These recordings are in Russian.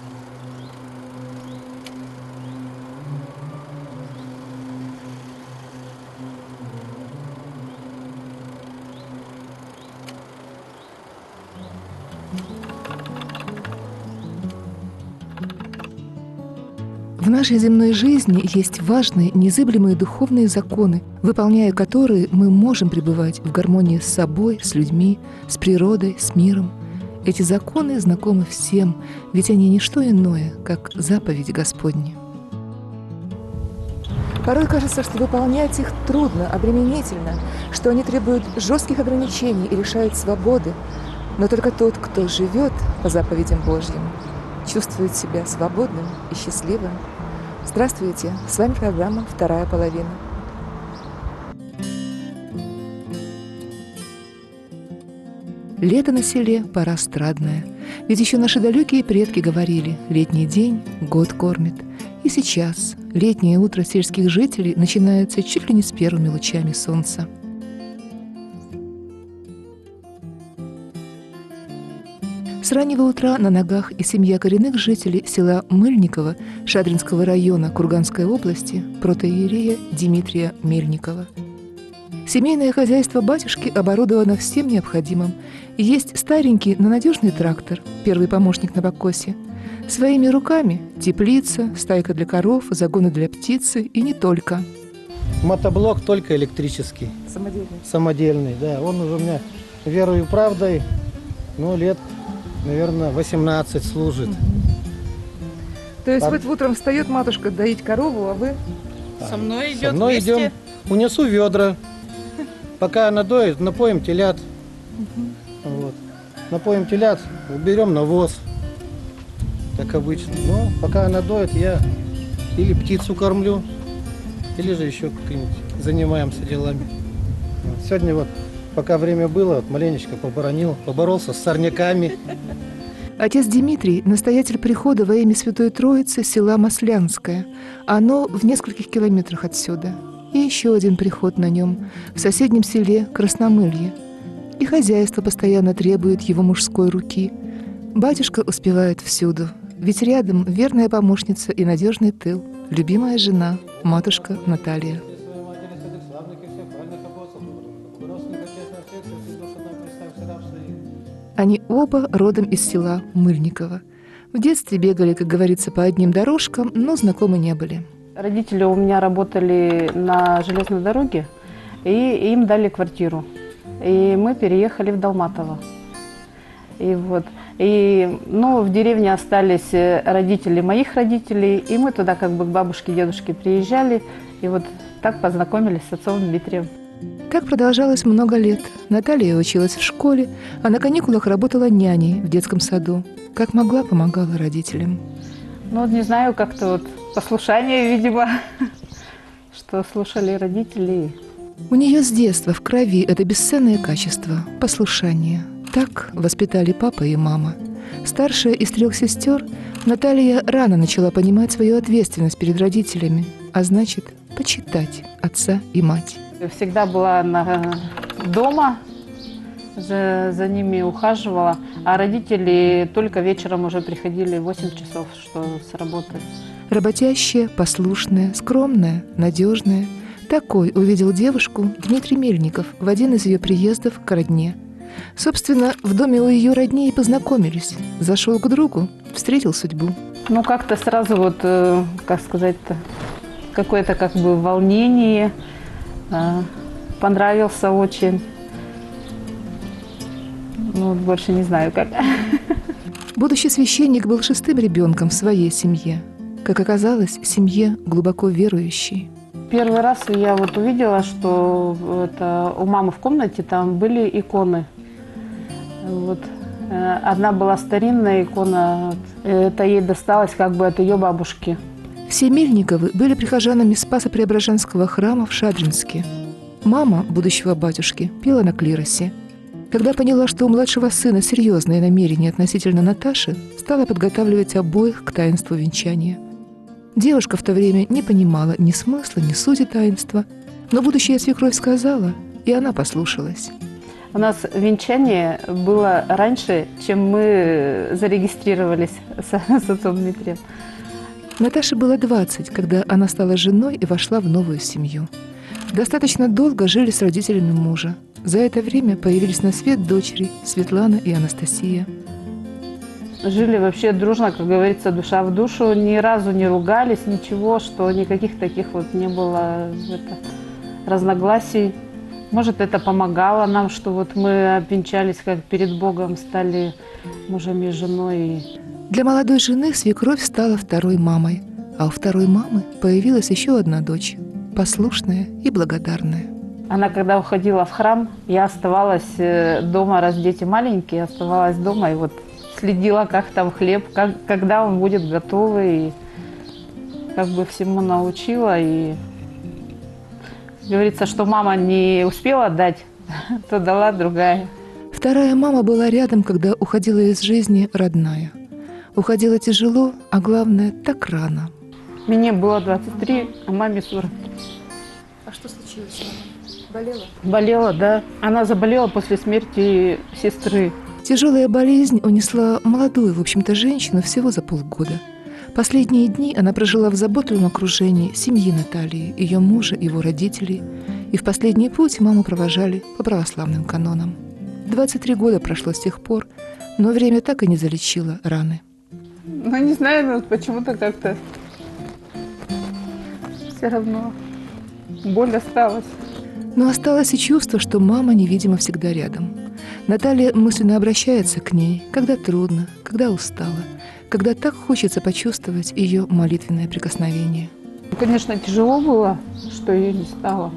В нашей земной жизни есть важные, незыблемые духовные законы, выполняя которые мы можем пребывать в гармонии с собой, с людьми, с природой, с миром. Эти законы знакомы всем, ведь они не что иное, как заповедь Господня. Порой кажется, что выполнять их трудно, обременительно, что они требуют жестких ограничений и лишают свободы. Но только тот, кто живет по заповедям Божьим, чувствует себя свободным и счастливым. Здравствуйте! С вами программа «Вторая половина». Лето на селе – пора страдная. Ведь еще наши далекие предки говорили: летний день год кормит. И сейчас летнее утро сельских жителей начинается чуть ли не с первыми лучами солнца. С раннего утра на ногах и семья коренных жителей села Мыльниково Шадринского района Курганской области протоиерея Дмитрия Мельникова. Семейное хозяйство батюшки оборудовано всем необходимым. Есть старенький, но надежный трактор, первый помощник на покосе. Своими руками теплица, стайка для коров, загоны для птицы и не только. Мотоблок только электрический. Самодельный, да. Он уже у меня верой и правдой, лет, наверное, 18 служит. То есть вот утром встает матушка доить корову, а вы со мной идет Со мной вместе? идем, унесу ведра. Пока она доит, напоим телят. Вот. Напоим телят, уберем навоз, как обычно. Но пока она доит, я или птицу кормлю, или же еще как-нибудь занимаемся делами. Сегодня вот, пока время было, маленечко поборолся с сорняками. Отец Дмитрий – настоятель прихода во имя Святой Троицы села Маслянское. Оно в нескольких километрах отсюда. И еще один приход на нем в соседнем селе Красномылье. И хозяйство постоянно требует его мужской руки. Батюшка успевает всюду, ведь рядом верная помощница и надежный тыл, любимая жена, матушка Наталья. Они оба родом из села Мыльниково. В детстве бегали, как говорится, по одним дорожкам, но знакомы не были. Родители у меня работали на железной дороге, и им дали квартиру. И мы переехали в Долматово. В деревне остались родители моих родителей, и мы туда как бы к бабушке и дедушке приезжали, и вот так познакомились с отцом Дмитрием. Так продолжалось много лет. Наталья училась в школе, а на каникулах работала няней в детском саду. Как могла, помогала родителям. Не знаю, как-то послушание, видимо, что слушали родители. У нее с детства в крови это бесценное качество – послушание. Так воспитали папа и мама. Старшая из 3 сестер, Наталья рано начала понимать свою ответственность перед родителями, а значит, почитать отца и мать. Всегда была дома, за ними ухаживала, а родители только вечером уже приходили в 8 часов, что с работы. Работящая, послушная, скромная, надежная. Такой увидел девушку Дмитрий Мельников в один из ее приездов к родне. Собственно, в доме у ее родней познакомились. Зашел к другу, встретил судьбу. Как-то сразу какое-то волнение. Понравился очень. Больше не знаю как. Будущий священник был 6-м ребенком в своей семье. Как оказалось, в семье глубоко верующей. Первый раз я увидела, что у мамы в комнате там были иконы. Одна была старинная икона, это ей досталось от ее бабушки. Все Мельниковы были прихожанами Спасо-Преображенского храма в Шадринске. Мама будущего батюшки пела на клиросе. Когда поняла, что у младшего сына серьезные намерения относительно Наташи, стала подготавливать обоих к таинству венчания. Девушка в то время не понимала ни смысла, ни сути таинства, но будущая свекровь сказала, и она послушалась. У нас венчание было раньше, чем мы зарегистрировались с отцом Дмитрием. Наташе было 20, когда она стала женой и вошла в новую семью. Достаточно долго жили с родителями мужа. За это время появились на свет дочери Светлана и Анастасия. Жили вообще дружно, как говорится, душа в душу. Ни разу не ругались, ничего, что никаких таких вот не было разногласий. Может, это помогало нам, что вот мы обвенчались, как перед Богом, стали мужем и женой. Для молодой жены свекровь стала второй мамой, а у второй мамы появилась еще одна дочь, послушная и благодарная. Она, когда уходила в храм, я оставалась дома, раз дети маленькие, оставалась дома и вот следила, как там хлеб, когда он будет готовый, и как бы всему научила. И говорится, что мама не успела дать, то дала другая. Вторая мама была рядом, когда уходила из жизни родная. Уходила тяжело, а главное, так рано. Мне было 23, а маме 40. А что случилось с мамой? Болела? Болела, да. Она заболела после смерти сестры. Тяжелая болезнь унесла молодую, в общем-то, женщину всего за полгода. Последние дни она прожила в заботливом окружении семьи Натальи, ее мужа, его родителей. И в последний путь маму провожали по православным канонам. 23 года прошло с тех пор, но время так и не залечило раны. Ну, не знаю, но почему-то как-то все равно боль осталась. Но осталось и чувство, что мама невидимо всегда рядом. Наталья мысленно обращается к ней, когда трудно, когда устала, когда так хочется почувствовать ее молитвенное прикосновение. Конечно, тяжело было, что ее не стало.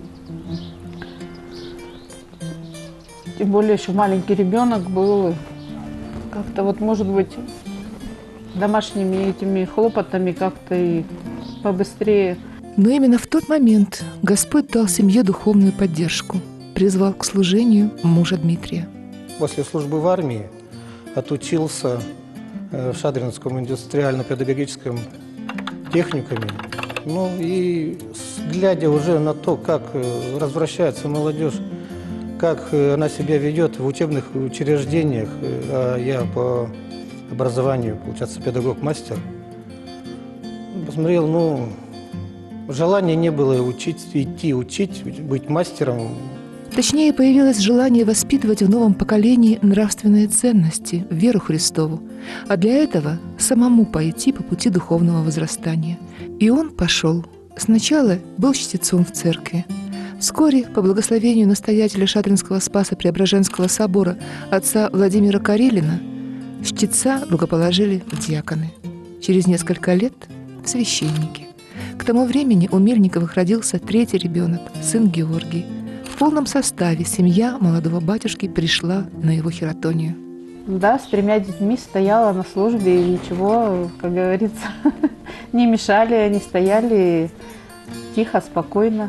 Тем более еще маленький ребенок был. И как-то вот, может быть, домашними этими хлопотами как-то и побыстрее. Но именно в тот момент Господь дал семье духовную поддержку, призвал к служению мужа Дмитрия. После службы в армии отучился в Шадринском индустриально-педагогическом техникуме. Ну и глядя уже на то, как развращается молодежь, как она себя ведет в учебных учреждениях, а я по образованию, получается, педагог-мастер, посмотрел, ну, желания не было идти учить, быть мастером. Точнее, появилось желание воспитывать в новом поколении нравственные ценности, веру Христову, а для этого самому пойти по пути духовного возрастания. И он пошел. Сначала был чтецом в церкви. Вскоре, по благословению настоятеля Шадринского Спаса-Преображенского собора отца Владимира Карелина, чтеца рукоположили в диаконы. Через несколько лет – в священники. К тому времени у Мельниковых родился третий ребенок, сын Георгий. В полном составе семья молодого батюшки пришла на его хератонию. Да, с 3 детьми стояла на службе, и ничего, как говорится, не мешали, они стояли тихо, спокойно.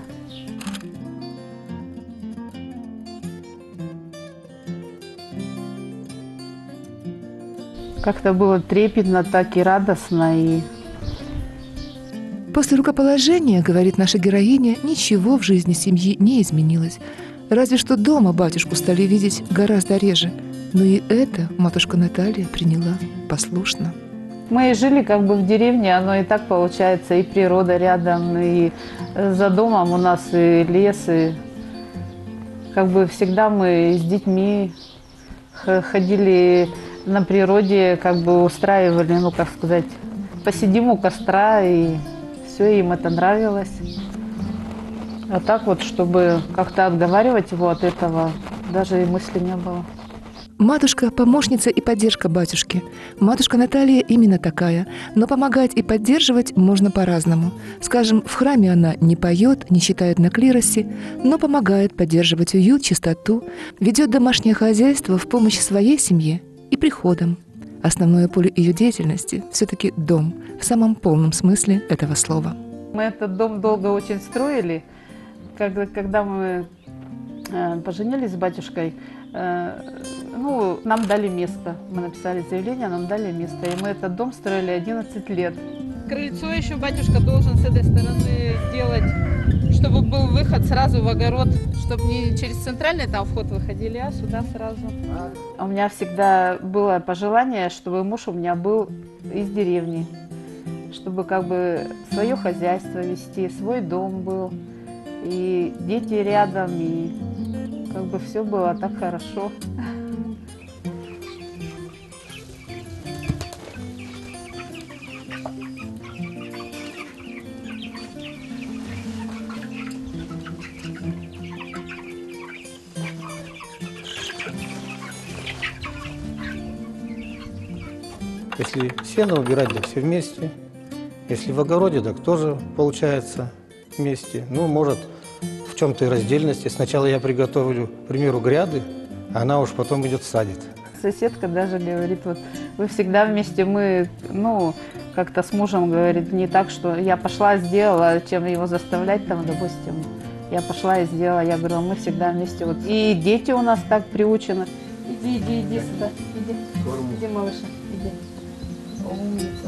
Как-то было трепетно, так и радостно. И После рукоположения, говорит наша героиня, ничего в жизни семьи не изменилось. Разве что дома батюшку стали видеть гораздо реже. Но и это матушка Наталья приняла послушно. мы жили как бы в деревне, оно и так получается, и природа рядом, и за домом у нас и лес, и как бы всегда мы с детьми ходили на природе, как бы устраивали, ну как сказать, посидим у костра, и все, им это нравилось. А так вот, чтобы как-то отговаривать его от этого, даже и мысли не было. Матушка – помощница и поддержка батюшки. Матушка Наталья именно такая, но помогать и поддерживать можно по-разному. Скажем, в храме она не поет, не читает на клиросе, но помогает поддерживать уют, чистоту, ведет домашнее хозяйство в помощь своей семье и приходам. Основное поле ее деятельности – все-таки дом, в самом полном смысле этого слова. Мы этот дом долго очень строили. Когда мы поженились с батюшкой, ну, нам дали место. Мы написали заявление, нам дали место. И мы этот дом строили 11 лет. крыльцо еще батюшка должен с этой стороны делать, чтобы был выход сразу в огород, чтобы не через центральный там вход выходили, а сюда сразу. У меня всегда было пожелание, чтобы муж у меня был из деревни, чтобы как бы свое хозяйство вести, свой дом был, и дети рядом, и как бы все было так хорошо. Если сено убирать, так все вместе. Если в огороде, так тоже получается вместе. Ну, может, в чем-то и раздельности. Сначала я приготовлю, к примеру, гряды, а она уж потом идет садит. Соседка даже говорит, вот вы всегда вместе, мы, ну, как-то с мужем, говорит, не так, что я пошла, сделала, чем его заставлять, там, допустим, я пошла и сделала, я говорю, мы всегда вместе, вот. И дети у нас так приучены. Иди сюда, иди, малыша, иди. Умница.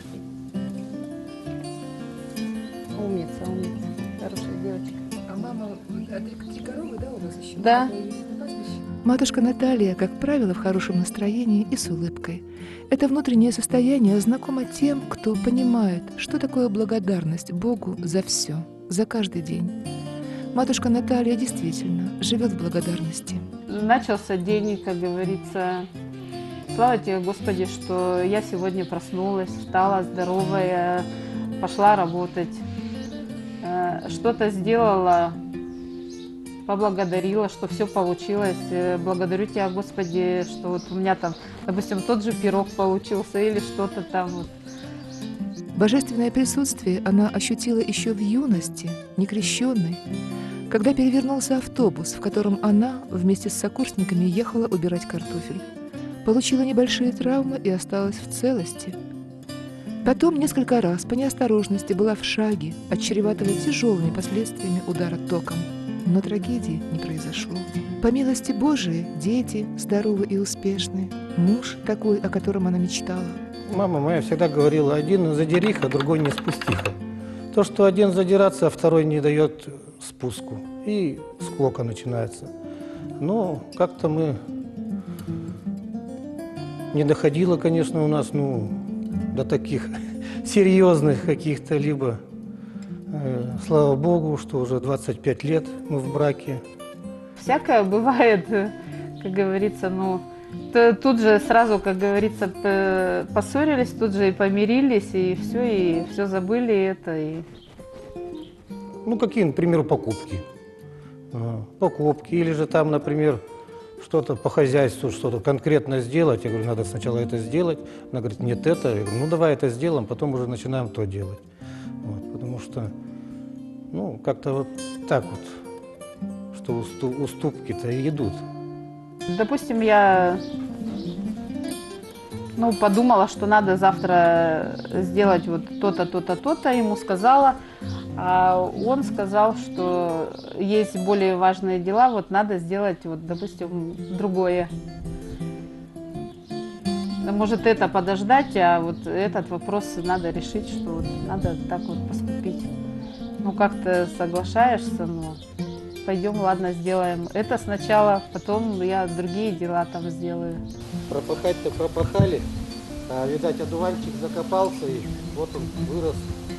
Умница, хорошая девочка. А мама, три коровы, да, у вас еще? Да. Матушка Наталья, как правило, в хорошем настроении и с улыбкой. Это внутреннее состояние знакомо тем, кто понимает, что такое благодарность Богу за все, за каждый день. Матушка Наталья действительно живет в благодарности. Начался день, как говорится, слава тебе, Господи, что я сегодня проснулась, встала здоровая, пошла работать, что-то сделала, поблагодарила, что все получилось. Благодарю тебя, Господи, что вот у меня там, допустим, тот же пирог получился или что-то там. Вот. Божественное присутствие она ощутила еще в юности, некрещенной, когда перевернулся автобус, в котором она вместе с сокурсниками ехала убирать картофель. Получила небольшие травмы и осталась в целости. Потом несколько раз по неосторожности была в шаге от чреватого тяжелыми последствиями удара током. Но трагедии не произошло. По милости Божией, дети здоровы и успешны. Муж такой, о котором она мечтала. Мама моя всегда говорила, один задириха, другой не спустиха. То, что один задираться, а второй не дает спуску. И склока начинается. Но как-то мы... Не доходило, конечно, у нас, до таких серьезных каких-то, либо... Слава Богу, что уже 25 лет мы в браке. Всякое бывает, как говорится, тут же сразу, как говорится, поссорились, тут же и помирились, и все забыли это. И... Какие, например, покупки. Покупки, или же там, например, что-то по хозяйству, что-то конкретно сделать. Я говорю, надо сначала это сделать. Она говорит, нет, это. Я говорю, давай это сделаем, потом уже начинаем то делать. Потому что, как-то вот так вот, что уступки-то и идут. Допустим, я, подумала, что надо завтра сделать вот то-то, то-то, то-то, ему сказала, а он сказал, что есть более важные дела, вот надо сделать, допустим, другое. Может это подождать, а вот этот вопрос надо решить, что надо так вот поступить. Как-то соглашаешься, пойдем, ладно, сделаем. Это сначала, потом я другие дела там сделаю. Пропахать-то пропахали, а, видать, одуванчик закопался, и вот он вырос.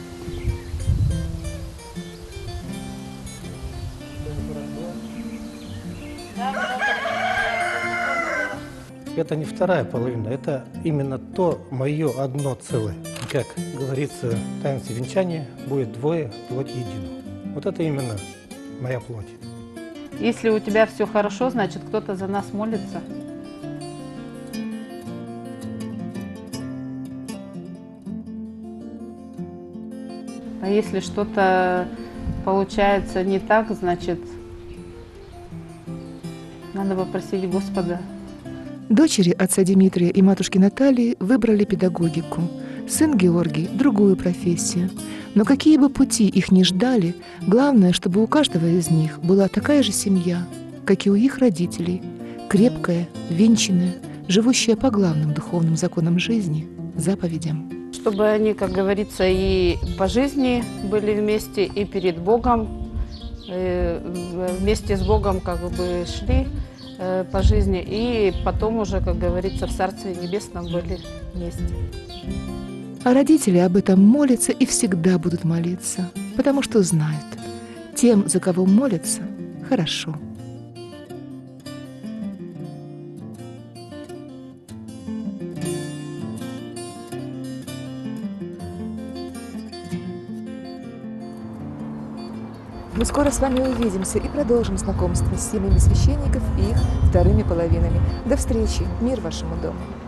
Это не вторая половина, это именно то мое одно целое. Как говорится в таинстве венчания, будет двое, плоть единую. Вот это именно моя плоть. Если у тебя все хорошо, значит, кто-то за нас молится. А если что-то получается не так, значит, надо попросить Господа. Дочери отца Дмитрия и матушки Натальи выбрали педагогику. Сын Георгий – другую профессию. Но какие бы пути их ни ждали, главное, чтобы у каждого из них была такая же семья, как и у их родителей, крепкая, венчанная, живущая по главным духовным законам жизни, заповедям. Чтобы они, как говорится, и по жизни были вместе, и перед Богом, вместе с Богом как бы шли по жизни, и потом уже, как говорится, в Царстве Небесном были вместе. А родители об этом молятся и всегда будут молиться, потому что знают, тем, за кого молятся, хорошо. Мы скоро с вами увидимся и продолжим знакомство с семьями священников и их вторыми половинами. До встречи! Мир вашему дому!